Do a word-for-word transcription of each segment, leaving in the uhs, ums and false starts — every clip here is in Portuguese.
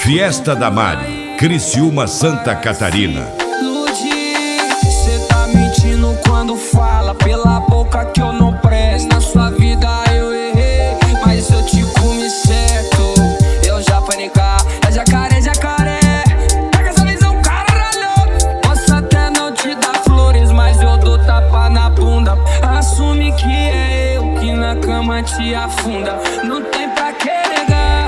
Fiesta da Mari, Criciúma, Santa Catarina. Ludi, cê tá mentindo quando fala pela boca que eu não presto. Na sua vida eu errei, mas eu te comi certo. Eu já falei cá, é jacaré, jacaré. Pega essa visão, caralho. Posso até não te dar flores, mas eu dou tapa na bunda. Assume que é eu que na cama te afunda. Não tem pra que negar.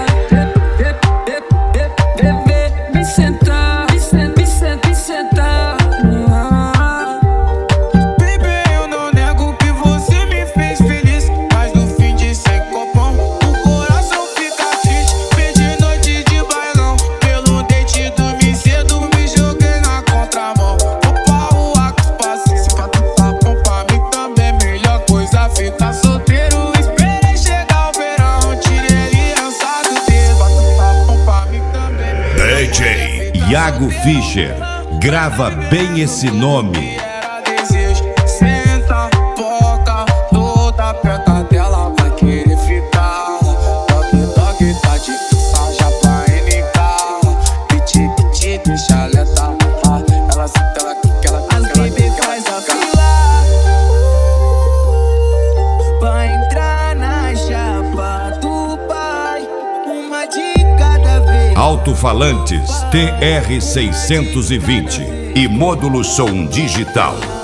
D J Iago Fischer, grava bem esse nome. Senta, boca, toda perto dela vai querer ficar. Dog, dog, tá de já pra N K. Piti, piti, deixa letal. Ela senta, ela quica, ela quica, ela quica, faz a fila pra entrar na chapa do pai. Uma de cada vez. Alto-falantes T R seiscentos e vinte e módulo som digital.